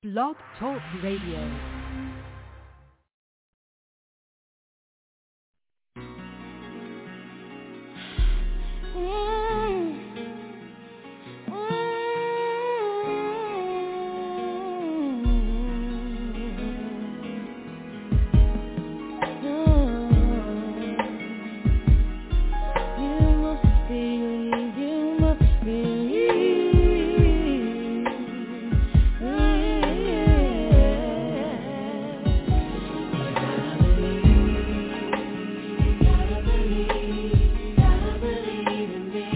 Blog Talk Radio. Me.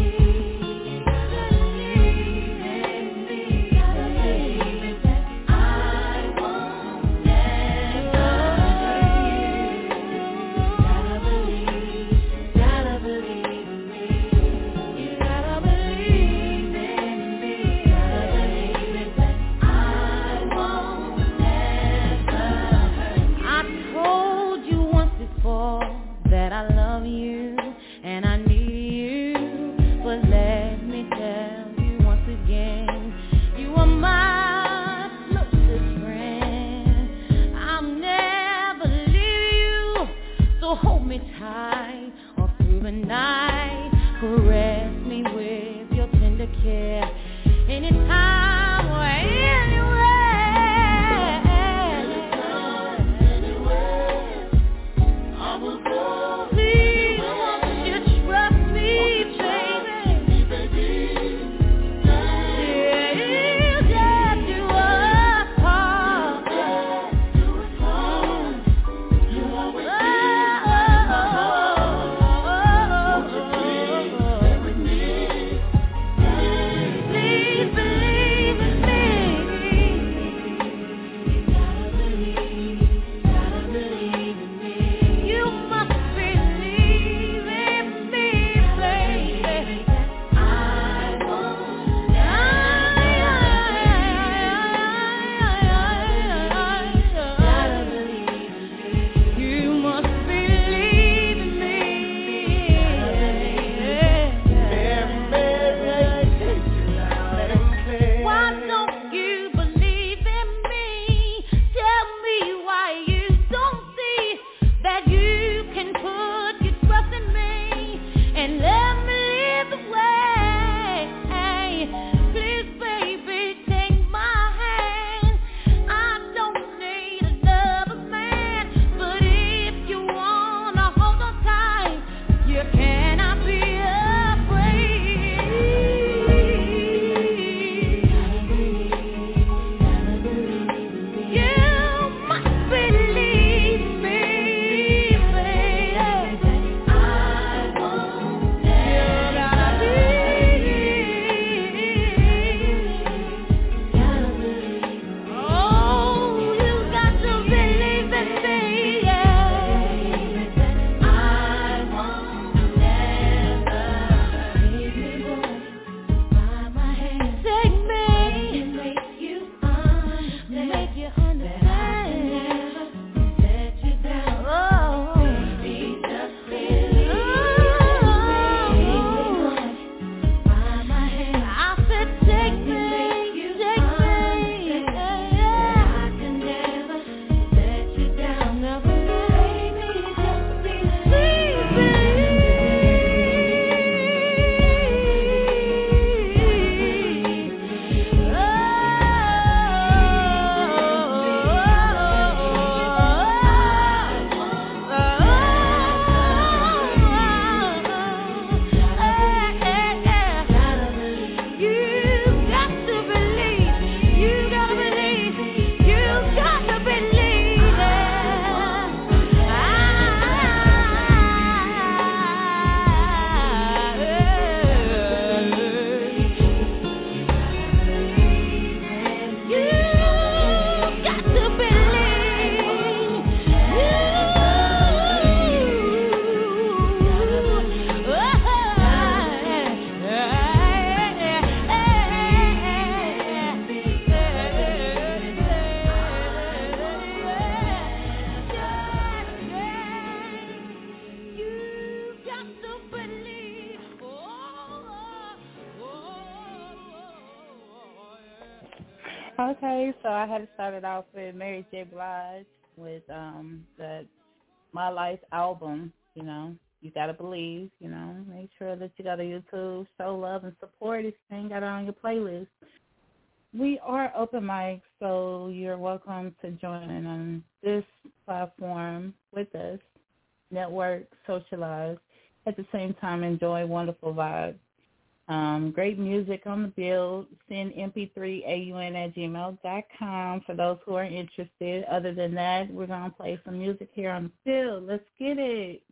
Okay, so I had to start it off with Mary J. Blige with the My Life album, you know. You gotta believe, you know. Make sure that you got a YouTube, show love and support if you ain't got it on your playlist. We are open mic, so you're welcome to join in on this platform with us, network, socialize, at the same time enjoy wonderful vibes. Great music on the build. Send mp3aun@gmail.com for those who are interested. Other than that, we're going to play some music here on the field. Let's get it.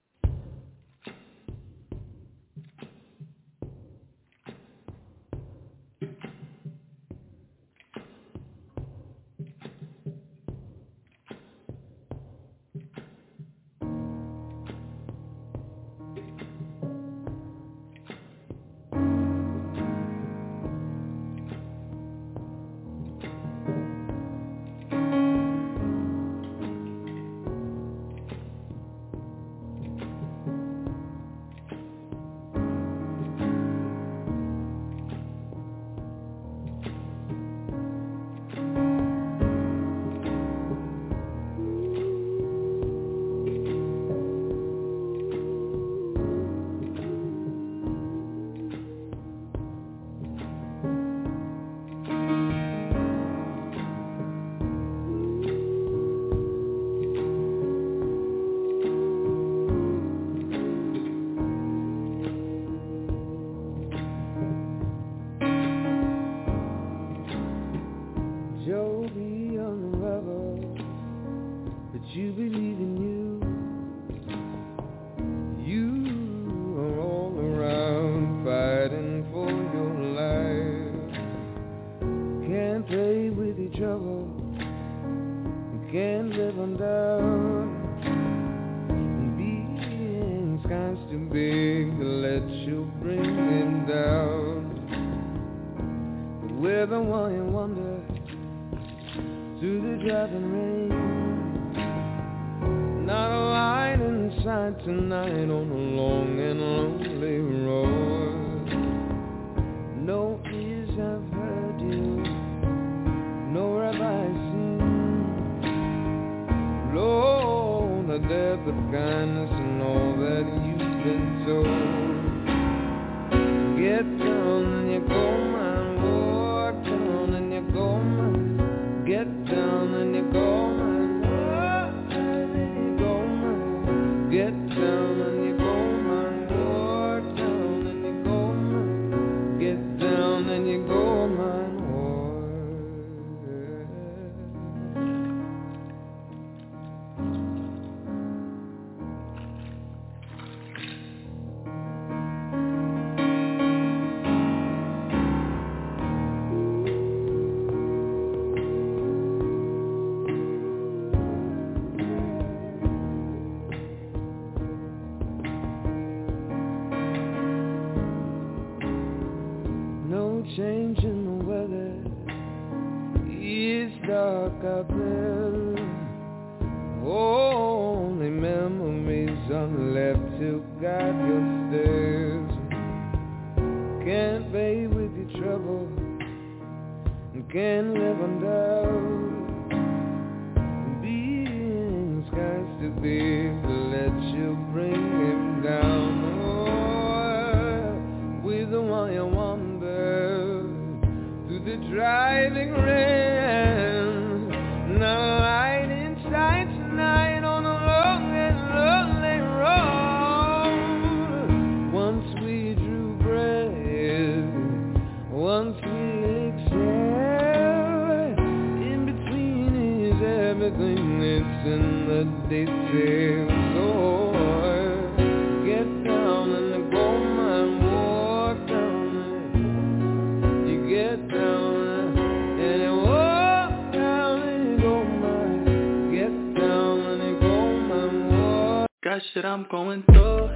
Shit I'm going through.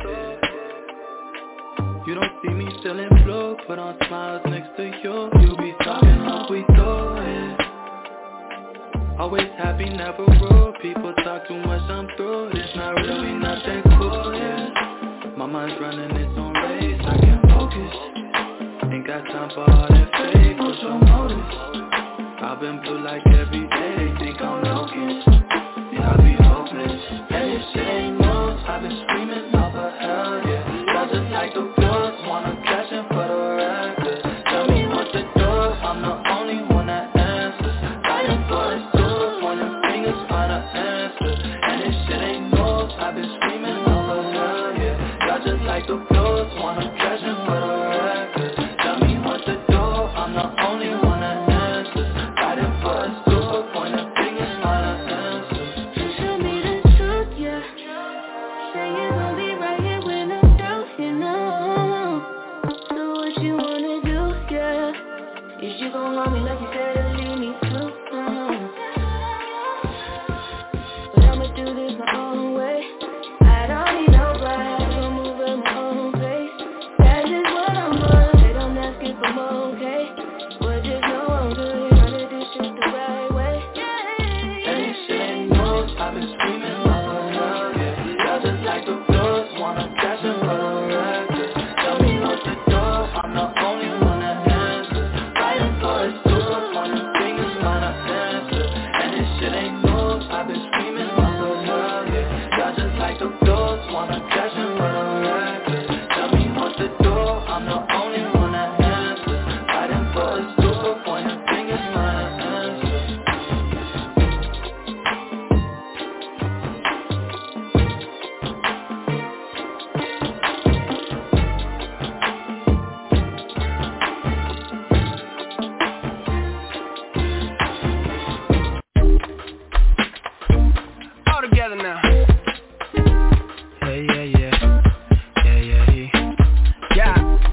You don't see me still in blue, put on smiles next to you. You be talking like we do it. Always happy, never rude. People talk too much, I'm through. It's not really nothing cool, yeah. My mind's running its own race, I can't focus. Ain't got time for all that fake, what's your motive? I I've been blue like every day, they think I'm broken. Yeah, I be hopeless, and this shit ain't news. I've been screaming out for help, yeah. Y'all just like the blues, wanna cash in for the record. Tell me what to do, I'm the only one that answers. Fighting for the tools, pointing fingers, find an answer. And this shit ain't news, I've been screaming out for help, yeah. Y'all just like the blues, wanna cash in for the record. Tell me what to do, I'm the only one that answers. Fighting for the tools, pointing fingers, find an answer. Show me the truth, yeah. Say you're gonna be right here when I'm through, you know. So what you wanna do, yeah? Is you gon' love me like you said or leave me too? But I'ma do this my own way. I don't need nobody, I'ma move at my own pace. That's just what I'm on, they don't ask if I'm okay. But just know I'm good, tryna do shit the right way. And this shit ain't news, I've been screaming out for help, yeah. Y'all just like the blues, wanna cash in for the record. Tell me what to do, I'm the only one that answers. Fighting for the tools, pointing fingers, find an answer. And this shit ain't news, I've been screaming out for help, yeah. Y'all just like the blues, wanna cash in for the record. Tell me what to do, I'm the only one that answers. Fighting for the tools, pointing fingers, find an answer. All together now. Yeah.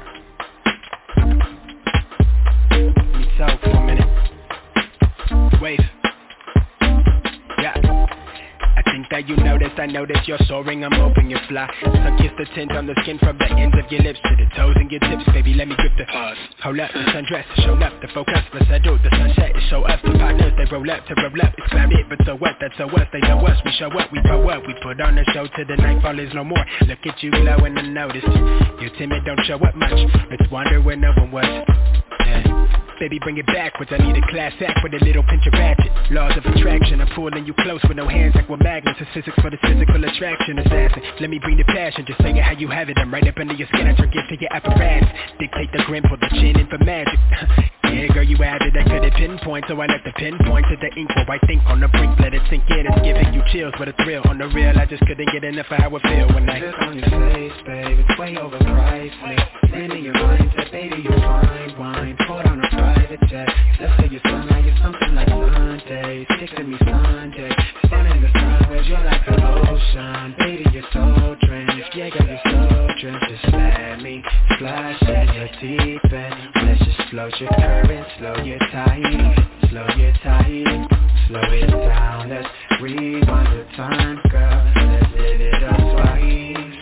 Let me talk for a minute. Wait. Yeah. I think that you noticed, I noticed you're soaring, I'm hoping you fly. Sun-kissed the tint on the skin from the ends of your lips to the toes and your tips. Baby, let me grip the pause. Hold up, the sundress, show up, the focus, the settle, the sunset is show up. The partners, they roll up to roll up. It's clouded, but so what, that's so us. They know us, we show up, we grow up. We put on a show till the nightfall is no more. Look at you glowing unnoticed. You're timid, don't show up much. Let's wander where no one was. Yeah. Baby, bring it backwards, I need a class act with a little pinch of ratchet. Laws of attraction, I'm pulling you close with no hands like we're magnets. It's physics for the physical attraction assassin. Let me bring the passion, just say it how you have it. I'm right up under your skin, I turn gift to your apparatus. Dictate the grin, pull the chin in for magic. Yeah, girl, you added, I couldn't pinpoint, so I left the pinpoint to the ink where I think on the brink. Let it sink in, it's giving you chills, but a thrill. On the real, I just couldn't get enough of how I feel when I look on your face, babe, it's way overpriced. Land in your mindset, baby, you're fine wine. Pour on a private jet. Let's say you're sun, now you're something like Sunday. Stick to me Sunday. Stand in the sun, where's you're like the ocean. Baby, you're so drenched. Yeah, girl, you're so drenched. Just let me splash in your deep end. Let's just float your current, slow your tide. Slow your tide. Slow it down, let's rewind the time, girl. Let's live it up twice.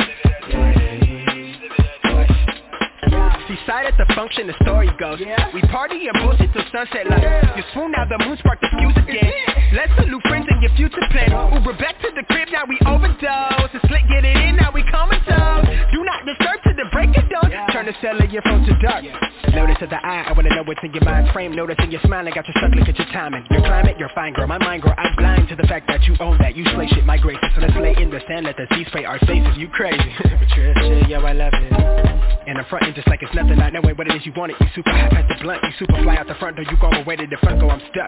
Seaside at the function, the story goes. We party and bullshit till sunset like you swoon, now the moon spark the fuse again. Let's salute friends and your future plans. Uber back to the crib, now we overdose. It's slick, get it in, now we comatose. Do not disturb to the break of dawn. Turn the cell of your phone to dark. Notice of the eye, I wanna know what's in your mind frame. Noticing your smile, I got you stuck, look at your timing. Your climate, you're fine girl, my mind girl, I'm blind to the fact that you own that. You slay shit, my graces, so let's lay in the sand, let the sea spray our faces. You crazy, but you're a shit, yo, I love it. And I'm frontin' just like it's nothing, not knowing what it is you want it. You super hot at the blunt, you super fly out the front door. You go away to the front, go, I'm stuck.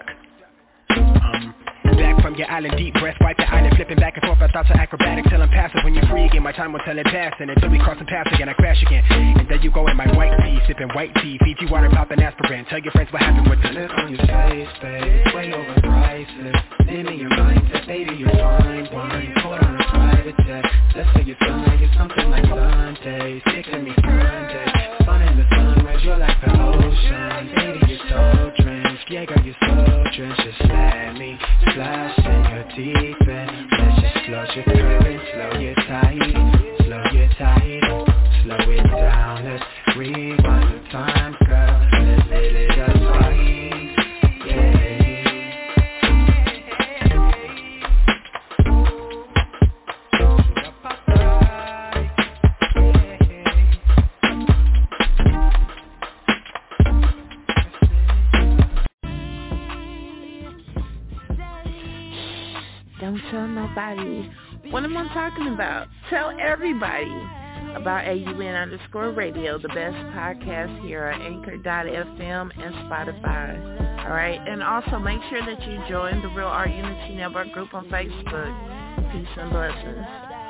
Back from your island, deep breath, wipe the island, flipping back and forth. My thoughts are acrobatic till I'm passive. When you're free again, my time will tell it passing until we cross the paths again, I crash again. And then you go in my white tea, sipping white tea, Fiji water, popping aspirin. Tell your friends what happened with the look on your face, babe, it's way overpriced. Live in your mindset, baby, you're fine wine. Pour on a private jet. Let's say you're fun, like you're something like Sunday. Stick to me Sunday. Fun in the sun, where's you're like the ocean. Baby, you're so drenched. Yeah, girl, you're so drenched. Just let me splash in your deep end. Let's just float your current, slow your tide. Slow your tide. Slow it down, let's rewind the time, girl. Let's live it up twice. Yeah. Don't tell nobody. What am I talking about? Tell everybody about AUN_radio, the best podcast here at Anchor.fm and Spotify. All right, and also make sure that you join the Real Art Unity Network group on Facebook. Peace and blessings.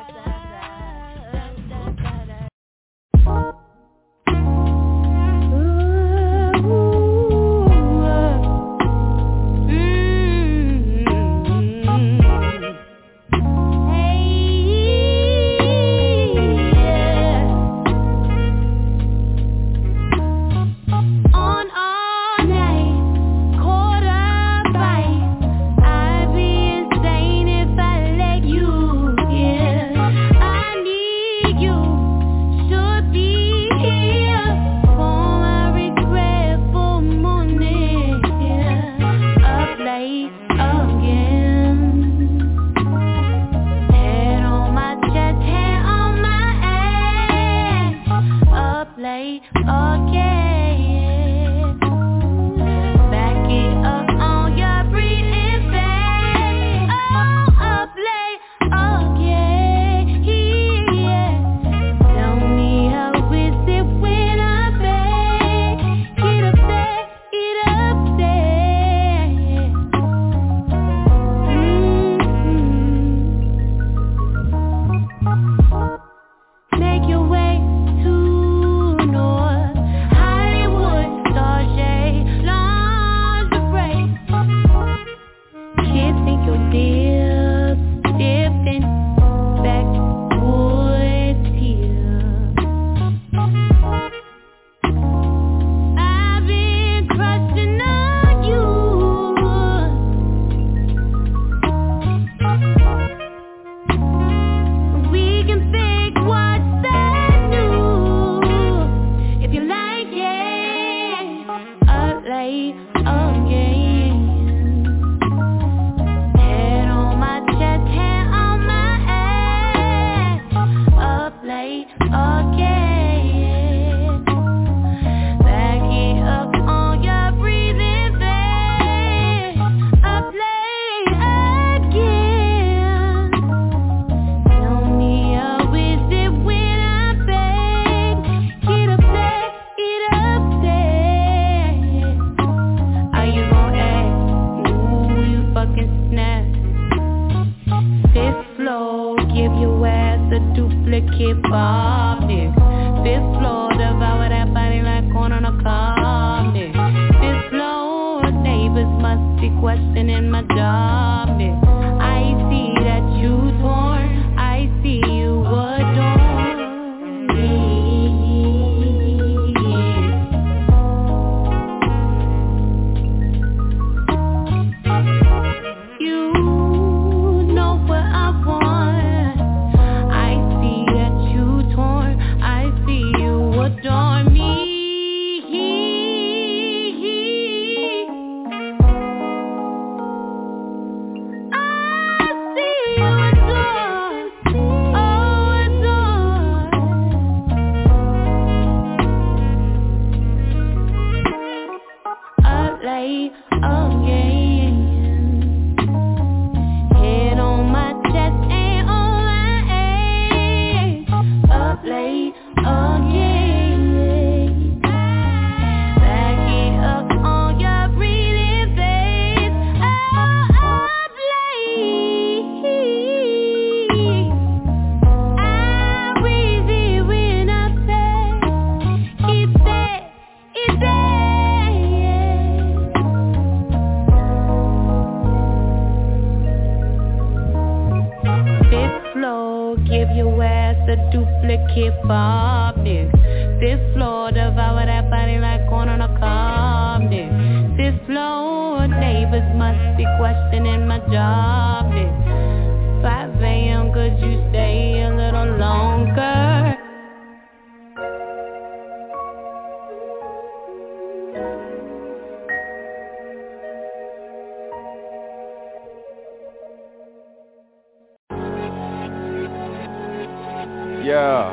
Yeah.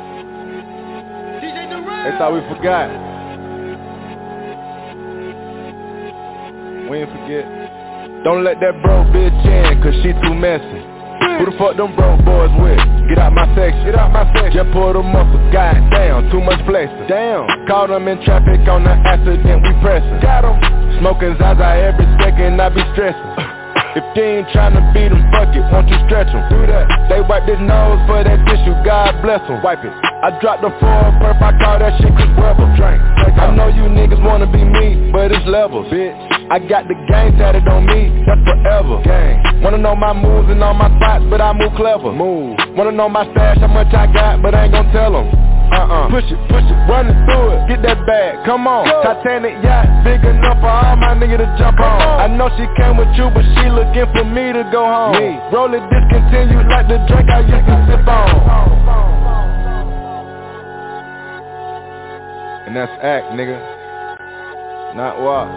They thought we forgot. We didn't forget. Don't let that broke bitch in, cause she too messy. Who the fuck them broke boys with? Get out my section, get out my section. Just pull them up, goddamn, too much flexing. Damn, caught them in traffic on the accident, we pressin'. Got them, smoking Zaza every second, I be stressin'. If you ain't tryna beat them, fuck it, won't you stretch them? Do that. They wipe this nose for that tissue, God bless them. Wipe it. I dropped the 4 perp, I call that shit Chris Webber. Drink. I know you niggas wanna be me, but it's levels, bitch. I got the gang tatted on me, that's forever. Gang. Wanna know my moves and all my spots, but I move clever. Move. Wanna know my stash, how much I got, but I ain't gon' tell them. Push it, run it through it, get that bag, come on. Go. Titanic yacht, big enough for all my niggas to jump on. I know she came with you, but she looking for me to go home. Me. Roll it discontinued like the drink I used to sip on. And that's act, nigga. Not walk.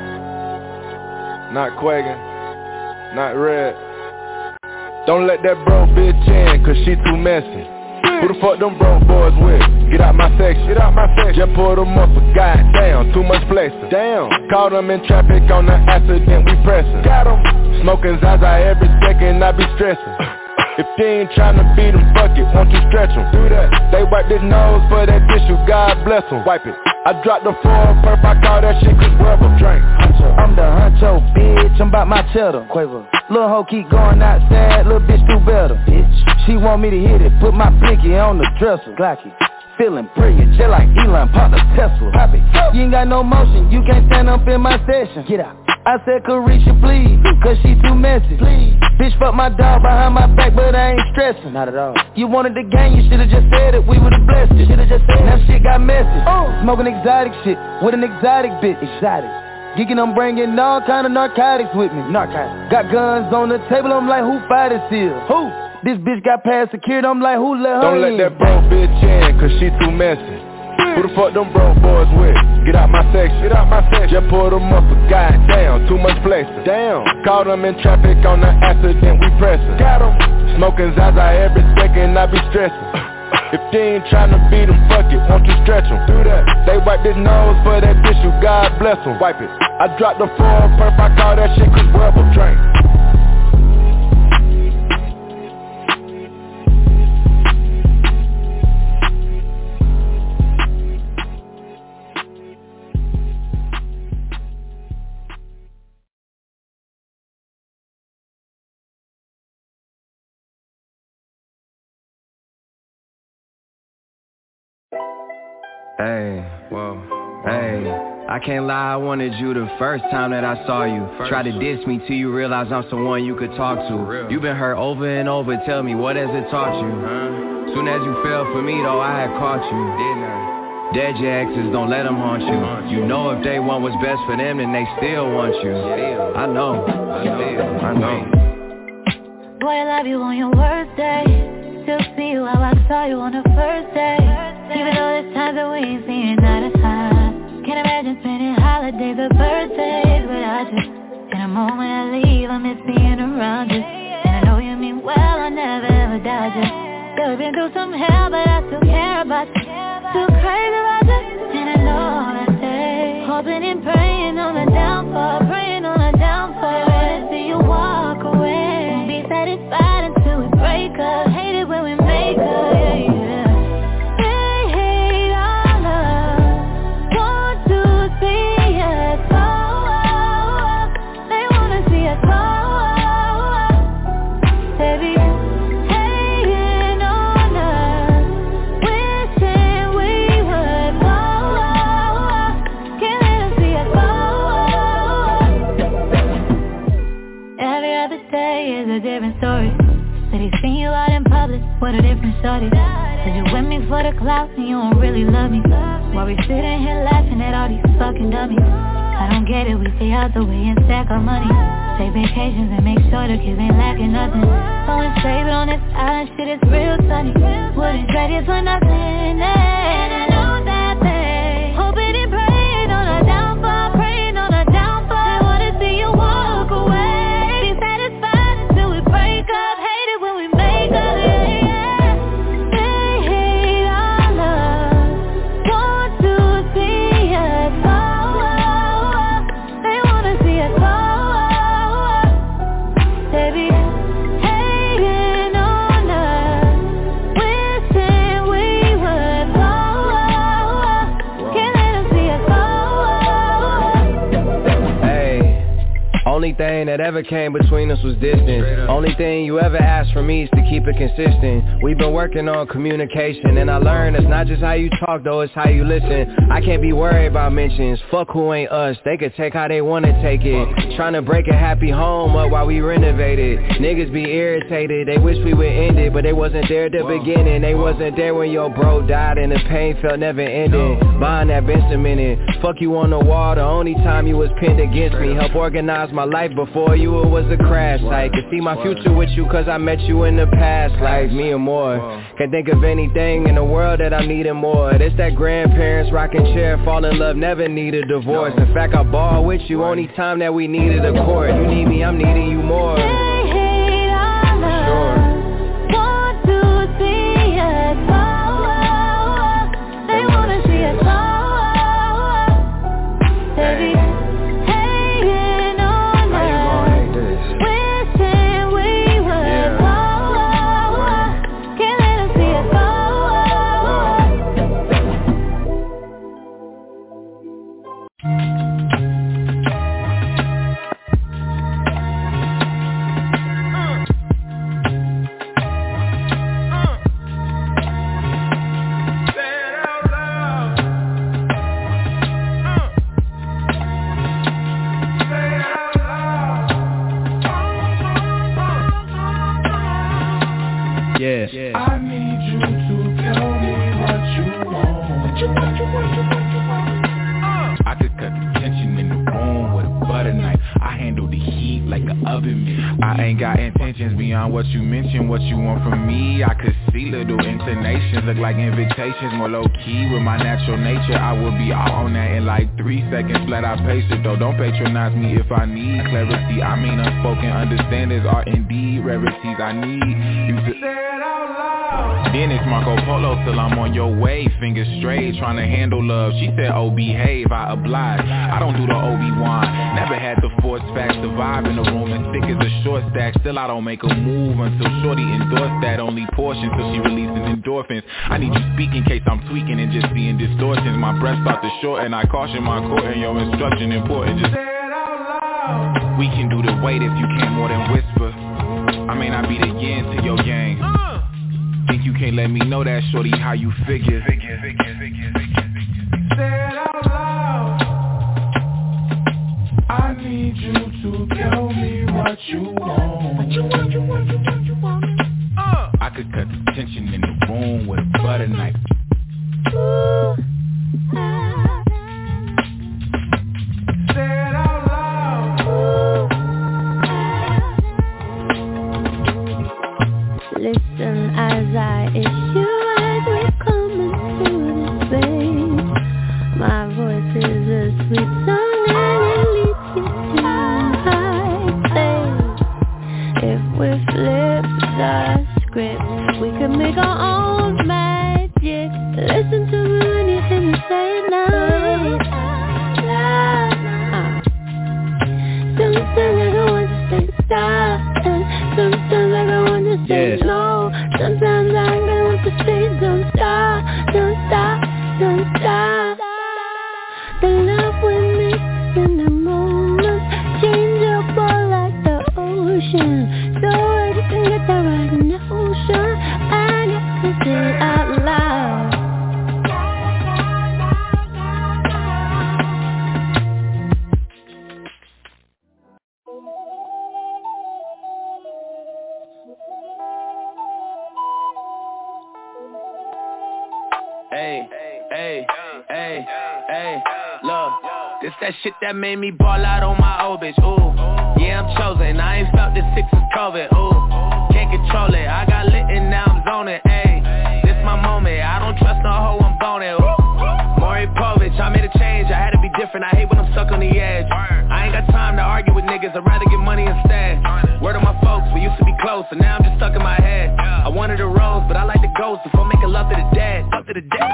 Not Quagan. Not Red. Don't let that broke bitch in, cause she too messy. Who the fuck them broke boys with? Get out my section, get out my section. Just pull them up, goddamn, too much flexing. Damn, caught them in traffic on the accident, we pressin'. Got them, smoking Zaza every second, I be stressin'. If you ain't tryna beat them, fuck it, won't you stretch them? Do that. They wipe this nose for that tissue, God bless them. Wipe it. I dropped the 4 perp, I call that shit Chris Webber. Drink. I'm the honcho, bitch, I'm about my cheddar. Quaver. Lil' hoe keep going outside, lil' bitch do better. Bitch. She want me to hit it, put my pinky on the dresser. Glocky. Feeling brilliant, just like Elon, pop the Tesla. Pop it. You ain't got no motion, you can't stand up in my session. Get out. I said Carisha please, cause she too messy. Please. Bitch fuck my dog behind my back, but I ain't stressing. Not at all. You wanted the gang, you should've just said it, we would've blessed it. Should've just said it. Now shit got messy. Smoking exotic shit with an exotic bitch. Exotic. Geeking, I'm bringing all kind of narcotics with me. Narcotics. Got guns on the table, I'm like, who fight this here? Who? This bitch got past security, I'm like, who let her in? Don't let that broke bitch in, cause she too messy. Who the fuck them broke boys with? Get out my section, get out my section. Just pull them up, goddamn, too much flexing. Damn, caught them in traffic on the accident, we pressin'. Got them, smoking Zaza every second, I be stressin'. If you ain't tryna beat them, fuck it, won't you stretch them? Do that. They wipe this nose for that tissue, God bless them. Wipe it. I dropped the 4 perp, I call that shit Chris Webber. Drink. Hey, whoa, hey, I can't lie, I wanted you the first time that I saw you. Try to diss me till you realize I'm someone you could talk to. You been hurt over and over, tell me, what has it taught you? Soon as you fell for me though, I had caught you. Dead your exes, don't let them haunt you. You know if they want what's best for them, then they still want you. I know. Boy, I love you on your worst day. Still see you how I saw you on the first day. Even though there's times that we ain't seen eye to eye. Can't imagine spending holidays or birthdays without you. In a moment I leave, I miss being around you. And I know you mean well, I never ever doubt you. Yeah, we've been through some hell, but I still care about you. Still crazy about you, and I know all I say. Hoping and praying on the downfall, praying on the downfall. Rather see you walk away. Won't be satisfied until we break up. Hate it when we make up, yeah. What a different shorty. Said you with me for the clout and you don't really love me. While we sitting here laughing at all these fucking dummies. I don't get it, we stay out the way and stack our money. Take vacations and make sure the kids ain't lacking nothing. Going straight but on this island, shit is real sunny. Wouldn't trade it for nothing, and I know that they hoping and praying on a downfall, praying on a downfall. They wanna see you walk away. Be satisfied until we break up. Hate it when we make up. thing that ever came between us was distance. Only thing you ever asked from me is to keep it consistent. We've been working on communication, and I learned it's not just how you talk though, it's how you listen. I can't be worried about mentions, fuck who ain't us. They could take how they wanna take it. Trying to break a happy home up while we renovate it. Niggas be irritated, they wish we would end it, but they wasn't there at the beginning. They wasn't there when your bro died and the pain felt never ending. Behind that bench a minute, fuck you on the wall, the only time you was pinned against me. Help organize my life before you, it was a crash site. Could see my future with you cause I met you in the past life, me and more. Can't think of anything in the world that I'm needing more. It's that grandparents rocking chair, fall in love, never need a divorce. In fact, I ball with you only time that we needed a court. You need me, I'm needing you more. What you mentioned, what you want from me. I could see little intonations, look like invitations, more low-key with my natural nature. I will be all on that in like 3 seconds, flat I pace it though. Don't patronize me if I need clarity. I mean unspoken understandings are indeed rarities I need. You say it out loud. Then it's Marco Polo till I'm on your way, fingers straight, trying to handle love. She said, oh behave, I oblige. I don't do the Obi-Wan, never had the force facts, the vibe in the room as thick as a short stack. Still I don't make a move until shorty endorse that only portion till she releasing endorphins. I need you speak in case I'm tweaking and just seeing distortions. My breath start to shorten, I caution my court and your instruction important. Just say it out loud. We can do the wait if you can't more than whisper. I may not be the yin to your yang. Think you can't let me know that, shorty, how you figure. Say it out loud. I need you to tell me what you want. I could cut the tension in the room with a butter knife. Say it out loud. Listen as I issue as we come into this space. My voice is a sweet song and it leads you to high place. If we flip the script, we can make our own magic. Listen to me when you hear me say it now. Sometimes I don't want to say stop, and sometimes I don't want to say no. Sometimes I don't want to say don't stop, don't stop, don't stop. The love we make in the moment, changeable like the ocean. So you can get the right notion, and you can say it out loud. Look, this that shit that made me ball out on my old bitch, ooh. Yeah, I'm chosen, I ain't felt this since COVID, ooh. Can't control it, I got lit and now I'm zoning, ayy. This my moment, I don't trust no hoe, I'm boning, ooh. Maury Povich, I made a change, I had to be different, I hate when I'm stuck on the edge. I ain't got time to argue with niggas, I'd rather get money instead. Word on my folks, we used to be close, and now I'm just stuck in my head. I wanted a rose, but I like the ghost before making love to the dead. Love to the dead.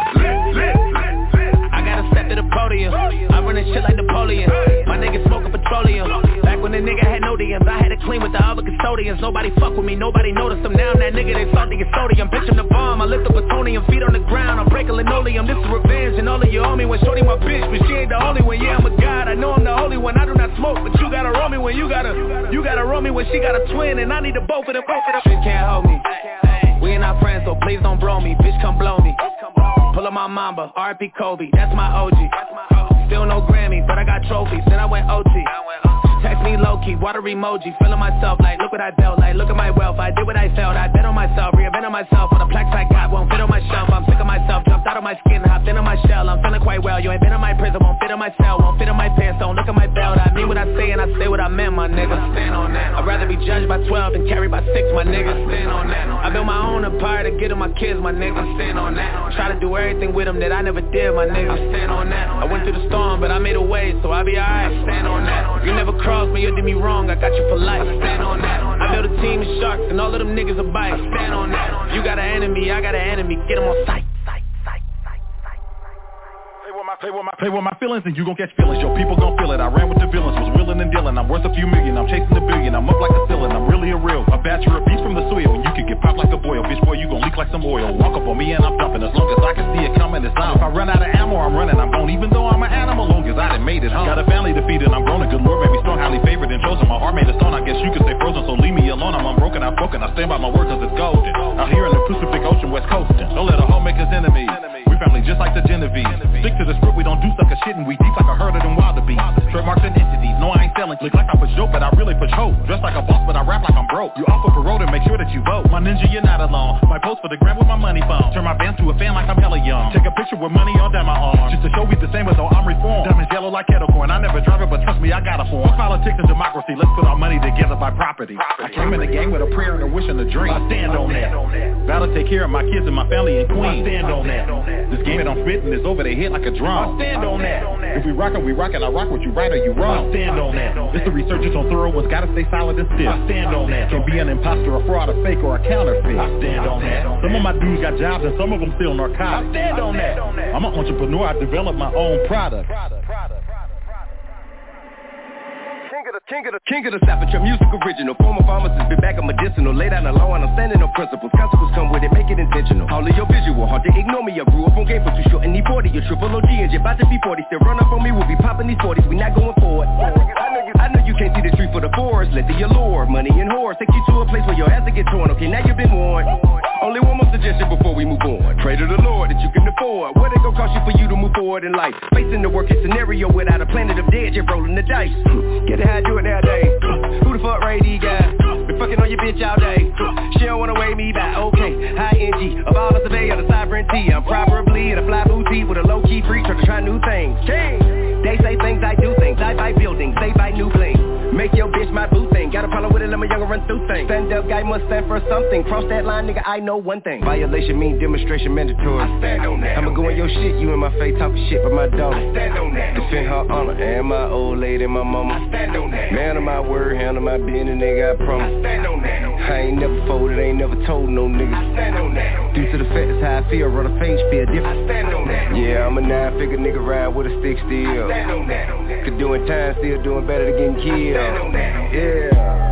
I gotta step to the podium, I run this shit like Napoleon. My niggas smoking petroleum. Back when when the nigga had no DMs. I had to clean with the other custodians. Nobody fuck with me, nobody noticed them. Now I'm that nigga, they salty as sodium. Picture the bomb, I lift up plutonium. Feet on the ground, I'm breaking linoleum. This is revenge, and all of you owe me. When shorty my bitch, but she ain't the only one. Yeah, I'm a god, I know I'm the only one. I do not smoke, but you gotta roll me when you gotta roll me when she got a twin. And I need the both of them. Shit can't hold me. We ain't not friends, so please don't blow me. Bitch, come blow me. Pull up my Mamba, R.I.P. Kobe, that's my OG. Still no Grammy, but I got trophies. Then I went OT. Text me low-key, water emoji. Feeling myself like, look what I dealt. Like, look at my wealth, I did what I felt. I bet on myself, reinvented myself. All the plaques I got won't fit on my shelf. I'm sick of myself, jumped out of my skin, hopped into my shell. I'm feeling quite well, you ain't been in my prison. Won't fit in my cell, won't fit in my pants. Don't look at my belt, I mean what I say and I say what I meant, my nigga. Stand on that. I'd rather be judged by 12 than carried by 6, my nigga. Stand on that. I built my own empire to get to my kids, my nigga. Stand on that. Try to do everything with them that I never did, my nigga. Stand on that. I went through the storm, but I made a way, so I'll be alright. Stand on that. You never crossed me, you did me wrong, I got you for life. Stand on that. I built a team of sharks, and all of them niggas are bites. Stand on that. You got an enemy, I got an enemy. Get them on sight. Play with my feelings and you gon' catch feelings. Yo, people gon' feel it. I ran with the villains, was willing and dealing. I'm worth a few million, I'm chasing the billion. I'm up like a ceiling, I'm really a real. A batcher of beats from the soil, and you can get popped like a boil. Bitch boy, you gon' leak like some oil. Walk up on me and I'm dumping. As long as I can see it coming, it's on. If I run out of ammo, I'm running. I'm gone, even though I'm an animal. Long as I done made it home. Got a family to feed and I'm grown. A good Lord made me strong, highly favored and chosen. My heart made of stone, I guess you could say frozen. So leave me alone, I'm unbroken, I'm broken. I stand by my word cause it's golden. Out here in the Pacific Ocean, West Coastin'. Don't let a hoe make us enemies. We family just like the Genevieve. Stick to the script, we don't do sucker shit and we deep like a herd of them wildebeest. Trademarks and entities, no I ain't selling. Look like I push dope, but I really push hope. Dressed like a boss, but I rap like I'm broke. You offer parole to make sure that you vote. My ninja, you're not alone. My post for the gram with my money phone. Turn my band to a fan like I'm hella young. Take a picture with money all down my arm, just to show we the same as though I'm reformed. Diamonds yellow like kettle corn. I never drive it, but trust me, I got a form. Fuck politics and democracy, let's put our money together by property. I came in the game with a prayer and a wish and a dream. I stand on that. Vow to take care of my kids and my family and Queens. I stand on that. This game that I'm spitting is over their head like a drum. I stand on that. If we rockin', we rockin'. I rock what you right or you wrong. I stand on that. It's the researchers on thorough ones, gotta stay solid and stiff. I stand on that. Can't be an imposter, a fraud, a fake, or a counterfeit. I stand on that. Some of my dudes got jobs and some of them still narcotics. I stand on that. I'm an entrepreneur, I develop my own product. King of the South, your music original. Former pharmacist, been back on medicinal. Lay down the law and I'm standing on principles. Consequences come with it, make it intentional. All of your visual, hard to ignore me. I grew up on game for too short and need 40. Your triple OG and you're about to be 40. Still run up on me, we'll be popping these 40s. We not going forward. I know you can't see the tree for the forest. Let the allure, money and horror take you to a place where your ass will get torn. Okay, now you've been warned. Only one more suggestion before we move on. Pray to the Lord that you can afford. What it gon' cost you for you to move forward in life? Facing the worst case scenario without a planet of dead, you're rolling the dice. Get it how I do it nowadays. Who the fuck Ray D guy? Been fucking on your bitch all day. She don't wanna weigh me back. Okay, high NG of all the survey of the sovereignty. I'm probably in a fly boutique with a low-key freak trying to try new things. They say things, I do things. I buy buildings, they buy new bling. Make your bitch my boo thing. Got a problem with it, let my younger run through things. Stand up guy must stand for something. Cross that line, nigga, I know one thing. Violation mean demonstration mandatory. I stand on that. I'ma go in your shit, you in my face talking shit for my dog. I stand on that. Defend her honor and my old lady, my mama. I stand on that. Man of my word, handle my business, nigga, I promise. I stand on that. I ain't never folded, ain't never told no nigga. I stand on that. Due to the fact that's how I feel, run a page, feel different. I stand on that. Yeah, I'm a 9-figure nigga ride with a stick still. I stand on that. Could doing time, still doing better than getting killed. I stand on that. Yeah.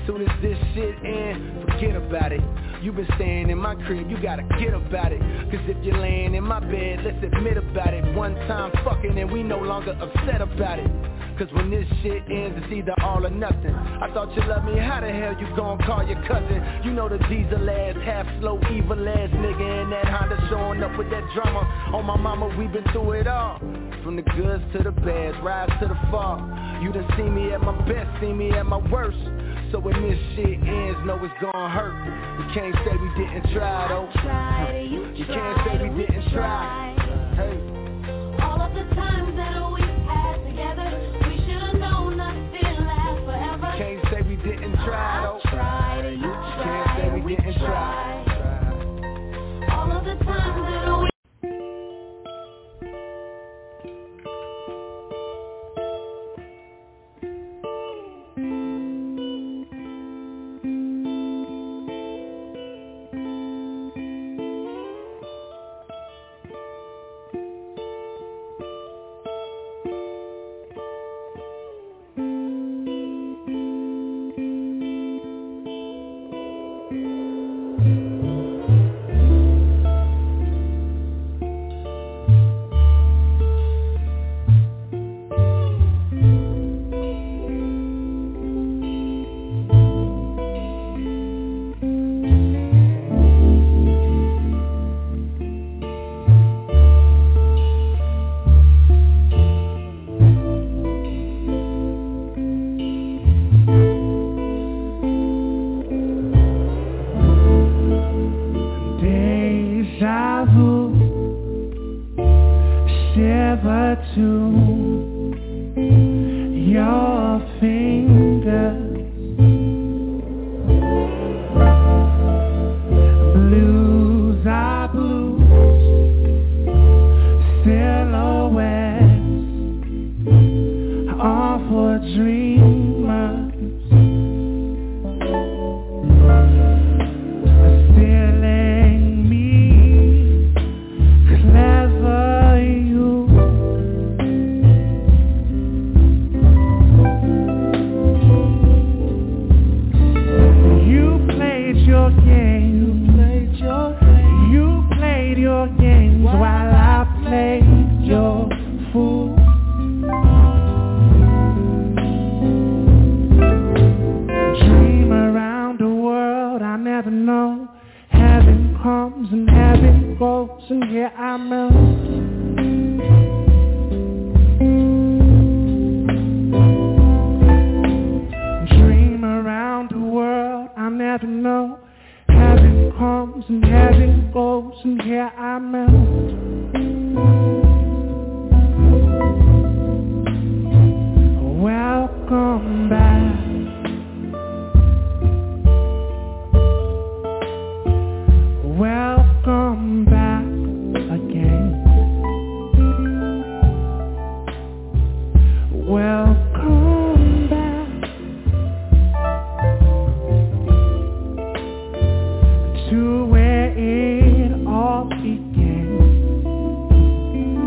Soon as this shit ends, forget about it. You been staying in my crib, you gotta get about it. Cause if you're laying in my bed, let's admit about it. One time fucking and we no longer upset about it. Cause when this shit ends, it's either all or nothing. I thought you loved me, how the hell you gon' call your cousin? You know the diesel ass, half slow, evil ass nigga in that Honda showing up with that drama. On my mama, we been through it all. From the goods to the bads, rise to the fall. You done see me at my best, see me at my worst. So when this shit ends, know it's gon' hurt. You can't say we didn't try though. You can't say we didn't try. Hey. All of the times that we had together, we should've known nothing lasts forever. Can't say we didn't try though. You can't say we didn't try. All of the times that we to where it all began.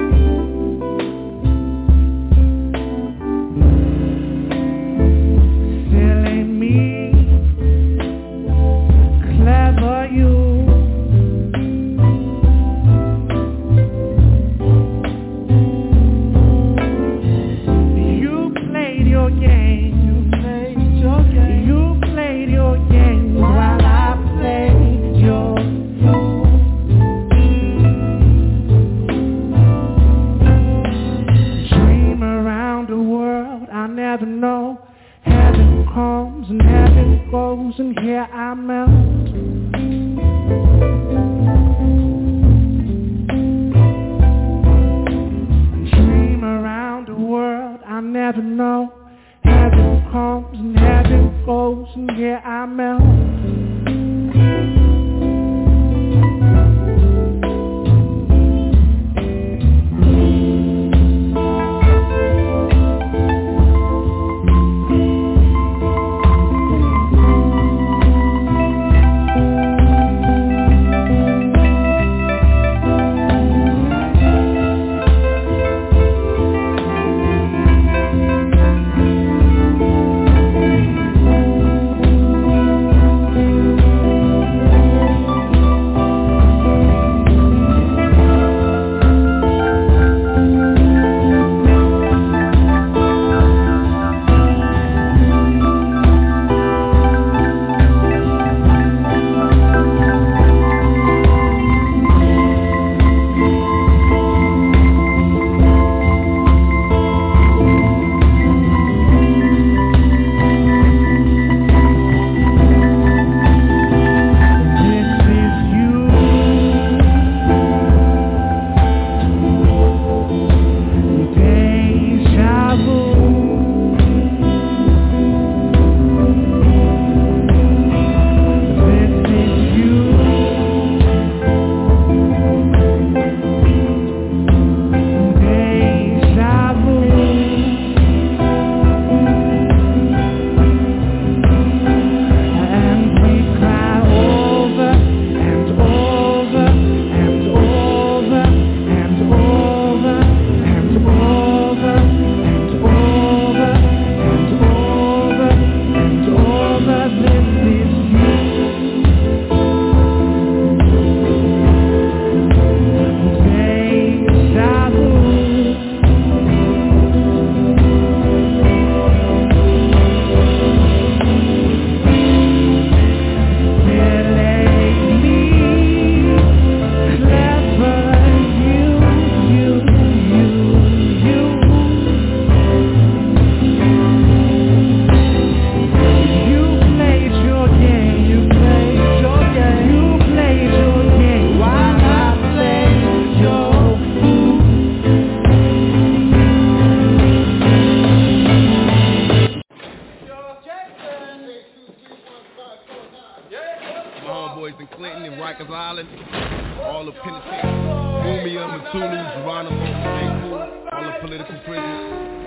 all the penitentiary, Mumia, Matulu, Geronimo, all the political prisons,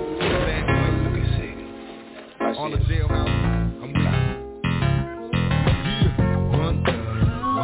all the jailhouses. I'm with you. One thug.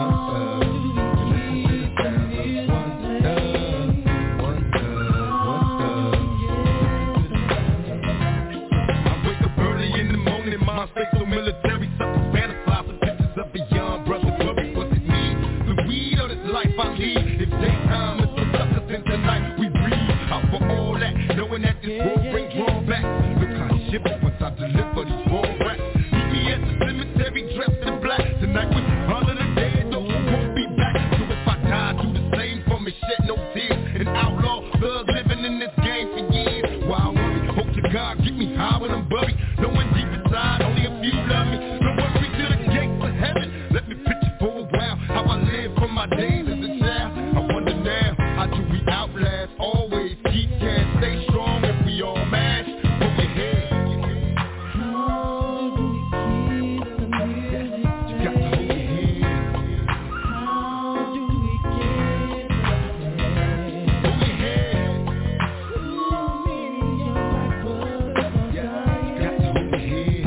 My faithful military suckers fantasize with pictures of a young brother. Glory, what's it mean? The weed of this life I lead. If daytime is the suckers, then tonight we breathe. Out for all that, knowing that this world brings drawback. Look how I shiver once I deliver these raw raps. Meet me at the cemetery dressed in black. Tonight we honor the dead, those who won't be back. So if I die, do the same for me, shed no tears. An outlaw, thug living in this game for years. Why worry? Hope to God get me high when I'm buried. Knowing deep inside, only a few love me. No one speak to the gates of heaven. Let me picture for a while how I lived from my days as a child. I wonder now, how do we outlast? Always keep can stay strong if we all mash. Hold your head. How do we keep the music? You got to hold your head. How do we get hold your head. Too many young black brothers are dying. You got to hold your head.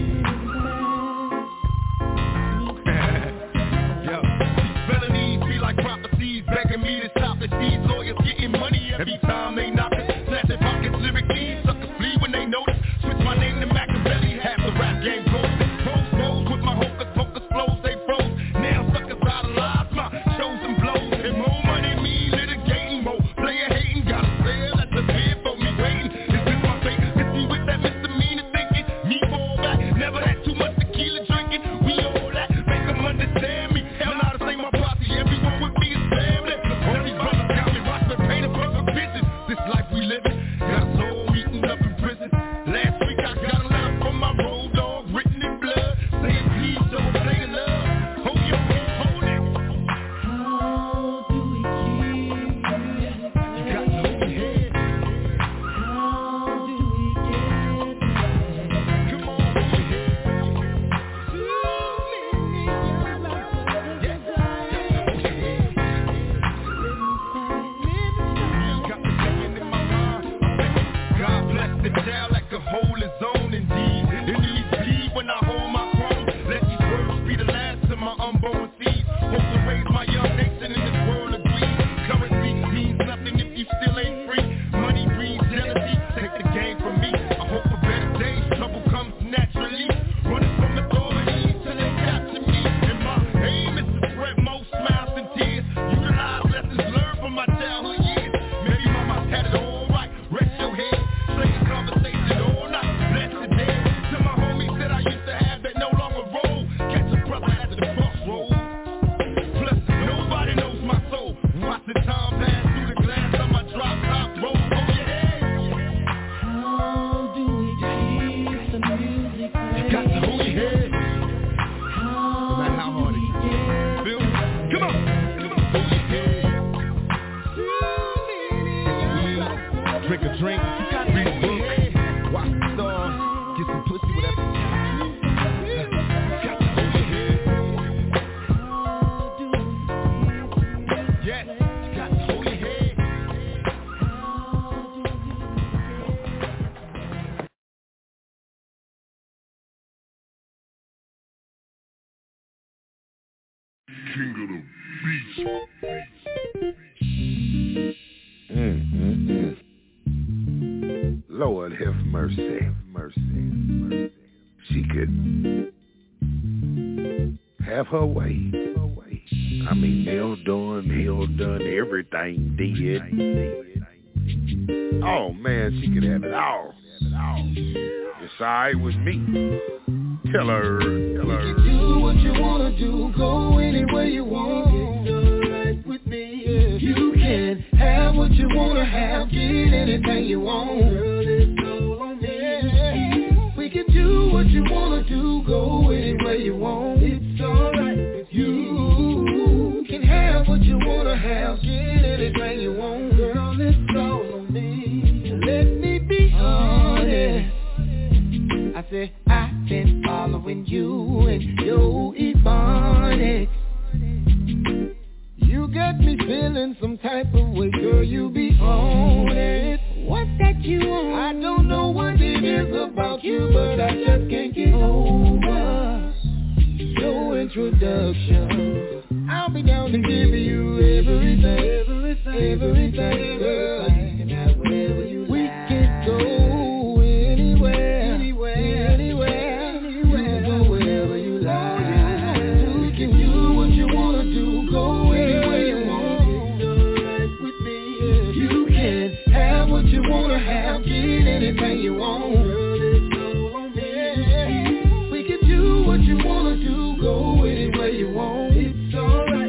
Yo, these felonies be like prophecies, begging me to stop it. These lawyers getting money every time they knock it. Snatching pockets lyrically, suckers flee when they notice. Switch my name to Machiavelli, half the rap game goes. Pose with my hocus pocus flows, they froze. Now suckers idolize my shows and blows. And more money mean litigating, more player hating. Got a sale at the bid for me waiting. Is this my fate? Is he with that misdemeanor thinking? Me fall back, never had too much tequila drinking. We all that, make them understand me. Hell, now this ain't my posse, everyone with me is family. All these brothers got me watch me paint a perfect vision. This life we living, got us all eating up in prison. Last week I got a letter from my road dog, written in blood, saying please show a play of love. Hold your head, hold it. How do we keep it? You got to hold your head. How do we get it? Come on, hold your head. Too many young black brothers are dying. Hold your head. You got me thinking in my mind. God bless the child that can hold his own indeed. Enemies bleed when I hold my throne. Let these words be the last of my unborn seed. Hope to raise my young nation in this world of greed. Currency means nothing if you still ain't free. Money breeds jealousy, take the game from me. I hope for better days, trouble comes naturally. Running from authorities till they capture me. And my aim is to spread more smiles and tears. Utilize lessons learned from my childhood years. Maybe mama had it all right, rest your head. Same conversation all night, bless the day. To my homies that I used to have that no longer roll. Catch a brother at the crossroads. Plus, nobody knows my soul. Watch the time pass through the glass on my drop top roll. Hold your head. How do we keep the music playing? You got to hold your head. No matter how hard it is. Feel me? Come on. Hold your head. Drink a drink, read a book, watch the stars, get some pussy, whatever. Got to hold your head. Yes, you got to hold your head. King of the beast. Lord have mercy. She could have her way. I mean, Neil done everything did. Oh man, she could have it all. It's alright with me. Tell her. You can do what you wanna do, go anywhere you want. It's alright with me. You can have what you wanna have, get anything you want. Girl, it's all on me. We can do what you wanna do, go anywhere you want. It's alright with you. Can have what you wanna have, get anything you want. Girl, it's all on me. Let me be honest. I said I've been following you and your Ebonics. You got got me feeling some type of way, girl, you be on it. What's that you want? I don't know what it is about you, but I just can't get over your introduction. I'll be down to give you everything, everything, girl. You can have whatever you like. We can go anywhere, anywhere, anywhere. You can go wherever you like. You can do what you wanna do, go anywhere you want. It's alright with me. You can have what you wanna have, get anything you want. Girl, it's all on me. We can do what you wanna do, go anywhere you want. It's alright.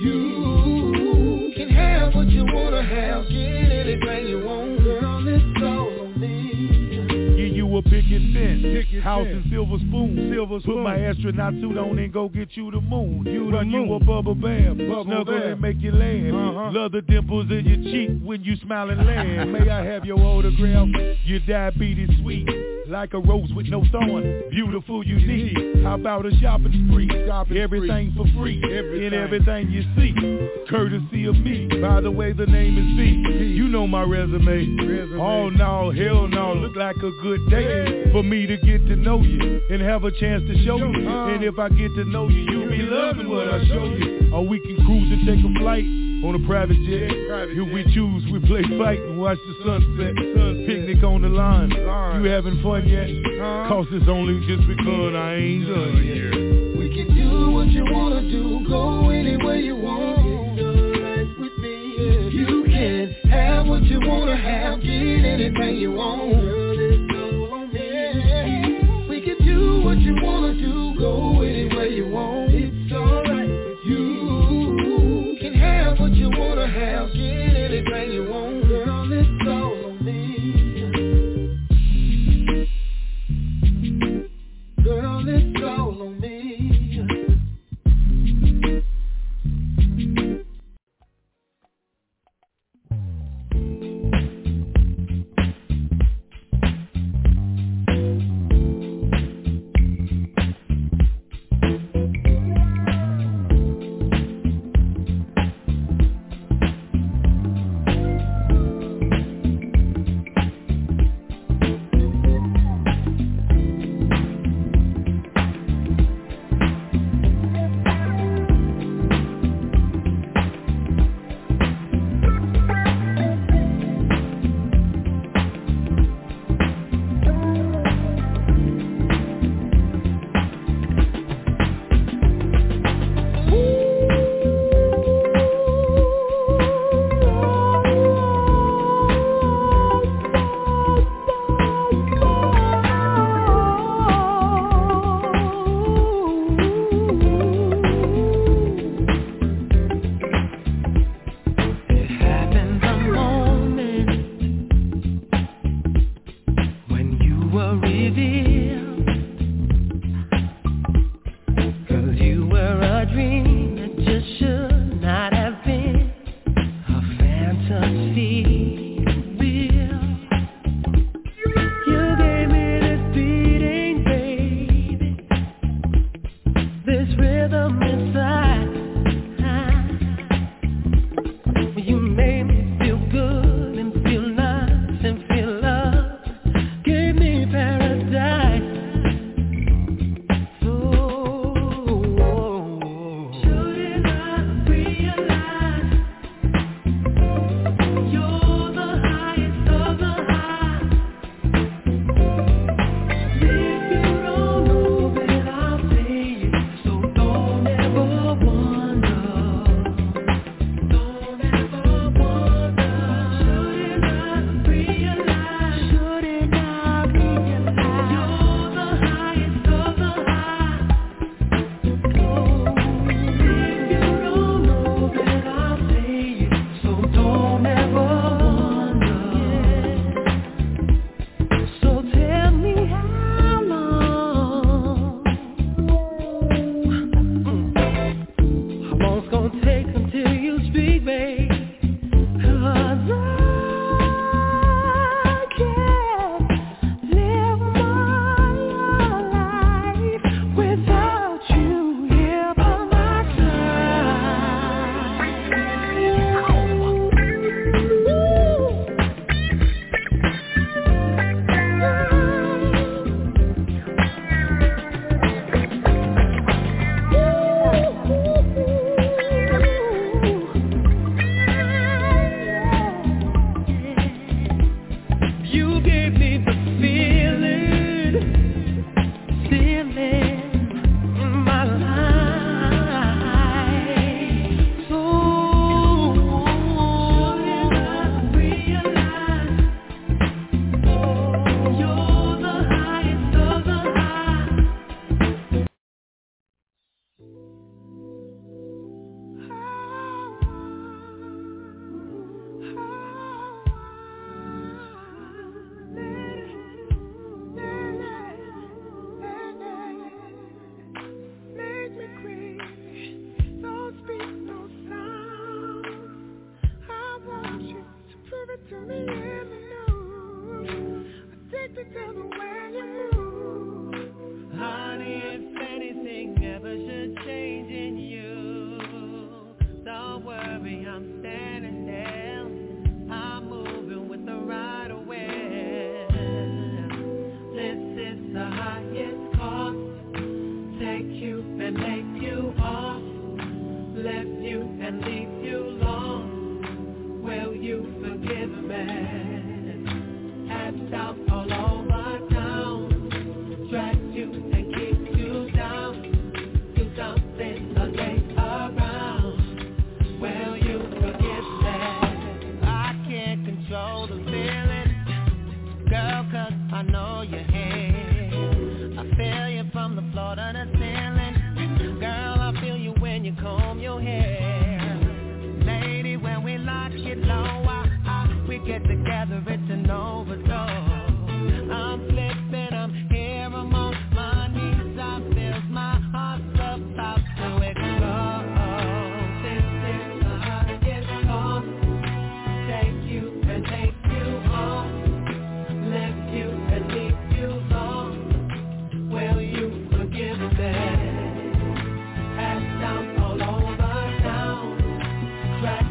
You can have what you wanna have, get anything you want. Girl, it's all on me. Give you a picket fence, house and silver spoon. Put my astronaut suit on and go get you the moon. Run you a bubble bath, snuggle and make you laugh. Love the dimples in your cheek when you smile and laugh. May I have your autograph? Your diabetes sweet, like a rose with no thorn. Beautiful, unique. How about a shopping spree? Everything for free, in everything you see. Courtesy of me. By the way, the name is V. You know my resume. Oh no, hell no. Look like a good day for me to get to know you and have a chance to show you. And if I get to know you, you'll be loving what I show you. Or we can cruise and take a flight on a private jet. If we choose, we play fight and watch the sunset. Picnic on the line. You having fun yet? Cause it's only just begun, I ain't done yet. We can do what you wanna do, go anywhere you want. It's alright with me. You can have what you wanna have, get anything you want. Girl, it's all on me. We can do what you wanna do, go anywhere you want. It's alright. You can have what you wanna have, get anything you want. Girl, it's all on me. Girl, it's all on me.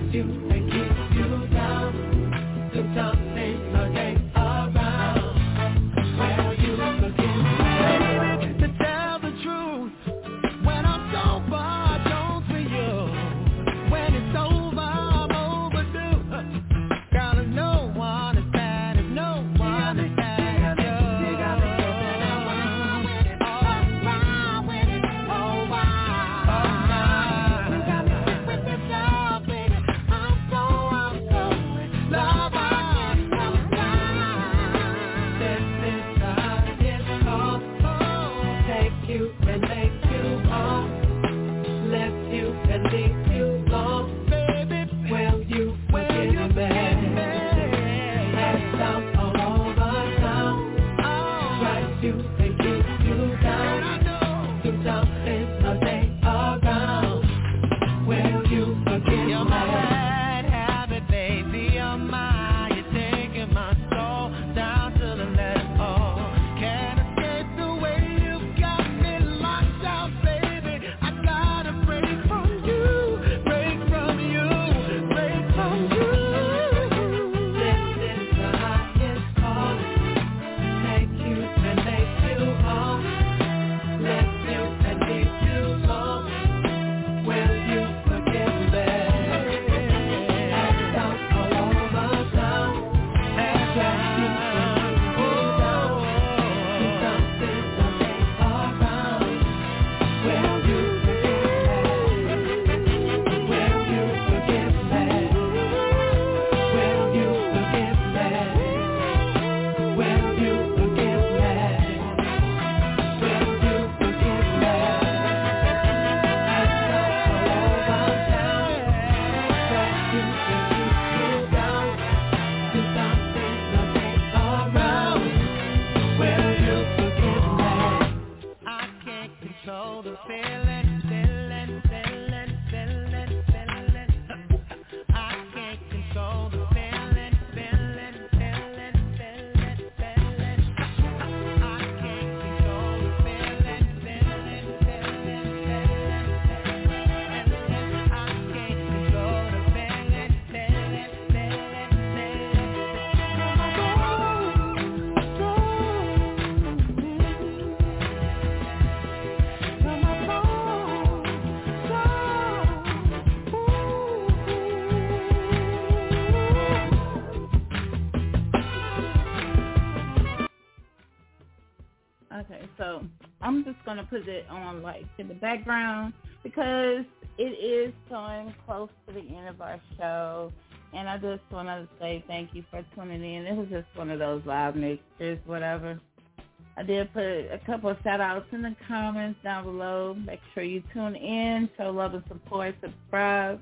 So I'm just going to put it on like in the background because it is coming close to the end of our show. And I just want to say thank you for tuning in. It was just one of those live mixtures, whatever. I did put a couple of shout-outs in the comments down below. Make sure you tune in, show love and support, subscribe.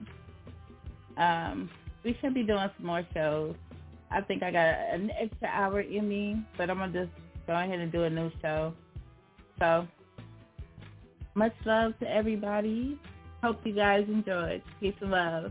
We should be doing some more shows. I think I got an extra hour in me, but I'm going to just go ahead and do a new show. So, much love to everybody. Hope you guys enjoyed. Peace and love.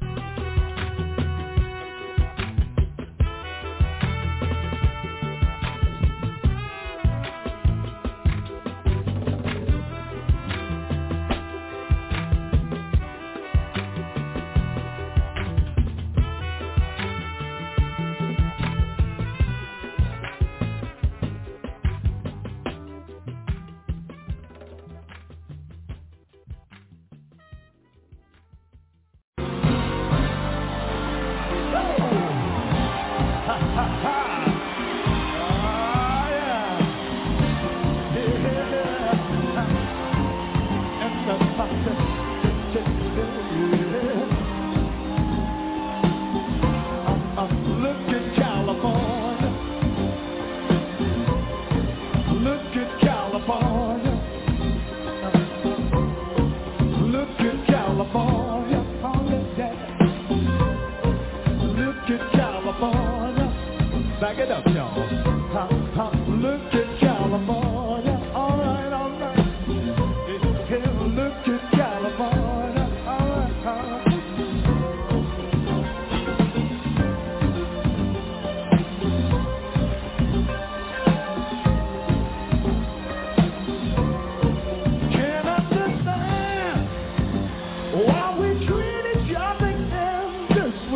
Why we treat each other in this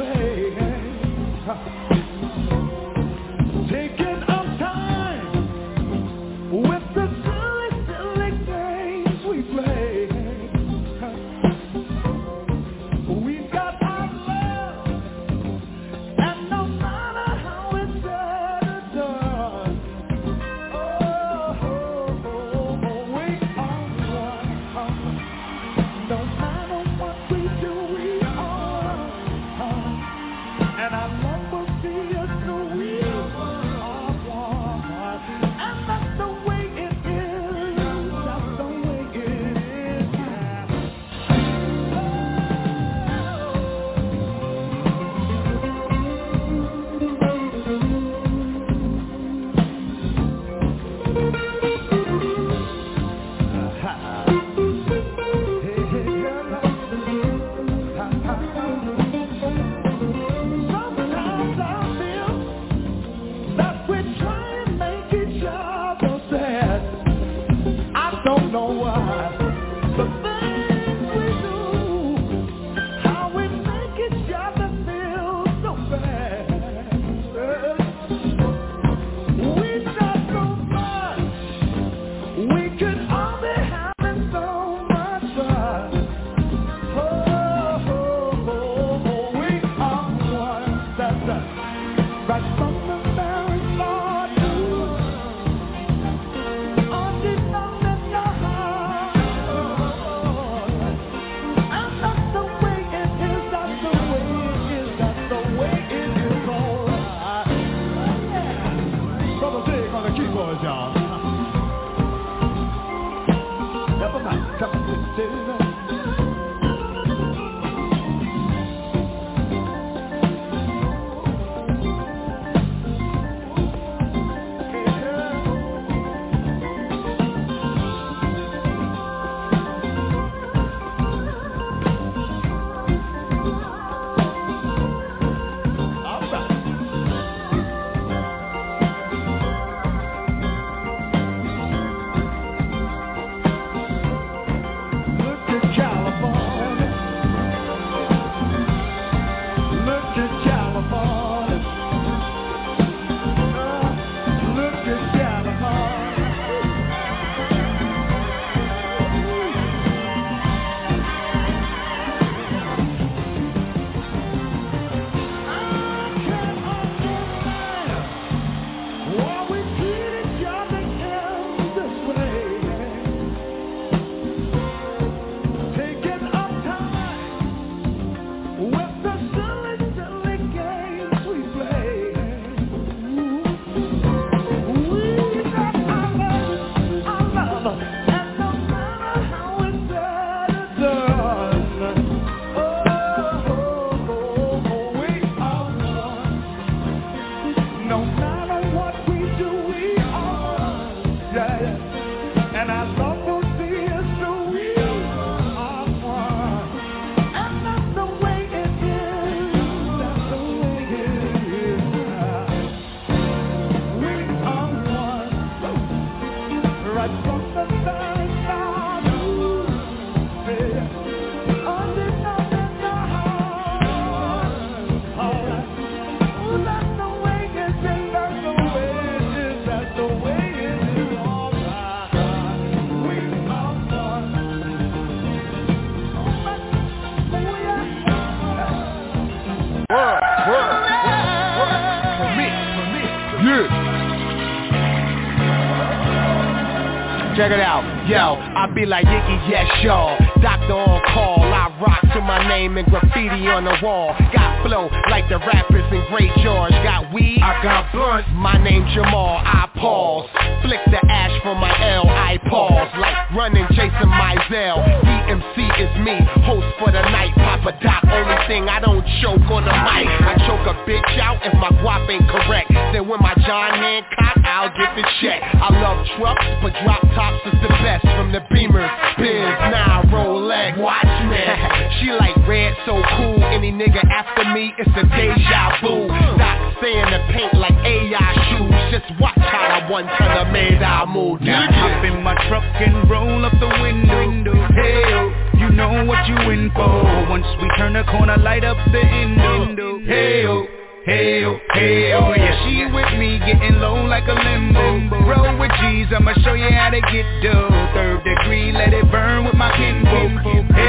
Check it out, yo, I be like Yiggy, yes y'all. Doctor on call, I rock to my name and graffiti on the wall. Got flow like the rappers in Great George. Got weed, I got blunt. My name Jamal, I pause. Flick the ash from my L, I pause. Like running Jason Mizell. DMC is me, host for the night. Papa Doc, only thing I don't choke on the mic. I choke a bitch out if my guap ain't correct. Then when my John Hancock, I'll get the check. I love trucks, but drop tops is the best. From the Beamers, Benz, now Rolex. Watch me. She like red, so cool. Any nigga after me, it's a deja vu. Doc stay in the paint like AI shoes. Just watch how I one ton of made I move. Now hop in my truck and roll up the window. Hey, you know what you in for. Once we turn the corner, light up the window. Hey, oh, yeah, she with me, getting low like a limbo. Roll with G's, I'ma show you how to get dough. Third degree, let it burn with my kinfolk.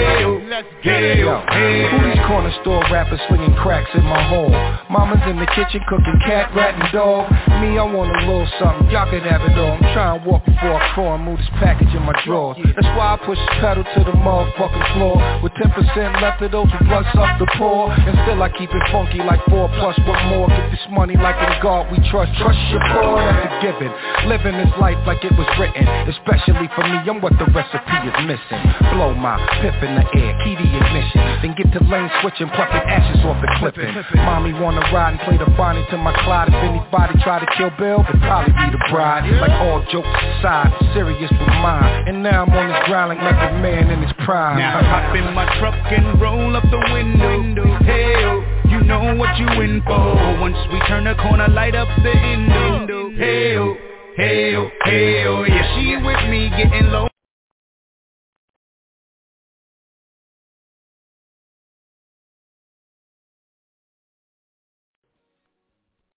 Hey, who these corner store rappers slinging cracks in my hole? Mama's in the kitchen cooking cat, rat, and dog. Me, I want a little something, y'all can have it all. I'm trying to walk before I crawl and move this package in my drawers. That's why I push this pedal to the motherfucking floor. With 10% left of those who blunts up the pour. And still I keep it funky like 4+. What more? Get this money like in God we trust. Trust your boy, that's a given. Living this life like it was written. Especially for me, I'm what the recipe is missing. Blow my pip in the air, key to ignition. Then get to lane switching, plucking ashes off the clipping. Mommy wanna ride and play the Bonnie to my Clyde. If anybody try to kill Bill, it'd probably be the bride. Like all jokes aside, I'm serious with mine. And now I'm on this grind like a man in his prime. Now hop in my truck and roll up the window. Hey, you know what you in for. Once we turn the corner, light up the window. Hey, oh, yeah, she with me, getting low